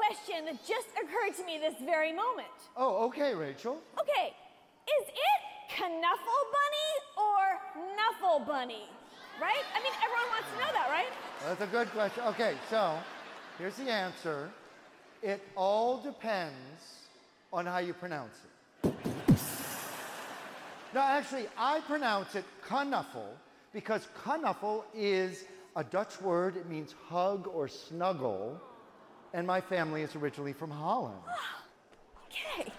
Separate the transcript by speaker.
Speaker 1: question that just occurred to me this very moment.
Speaker 2: Oh, okay, Rachel.
Speaker 1: Okay, is it Knuffle Bunny or Nuffle Bunny? Right? I mean, everyone wants to know that, right?
Speaker 2: That's a good question. Okay, so here's the answer. It all depends on how you pronounce it. No, actually, I pronounce it knuffle because knuffle is a Dutch word. It means hug or snuggle. And my family is originally from Holland.
Speaker 1: Okay.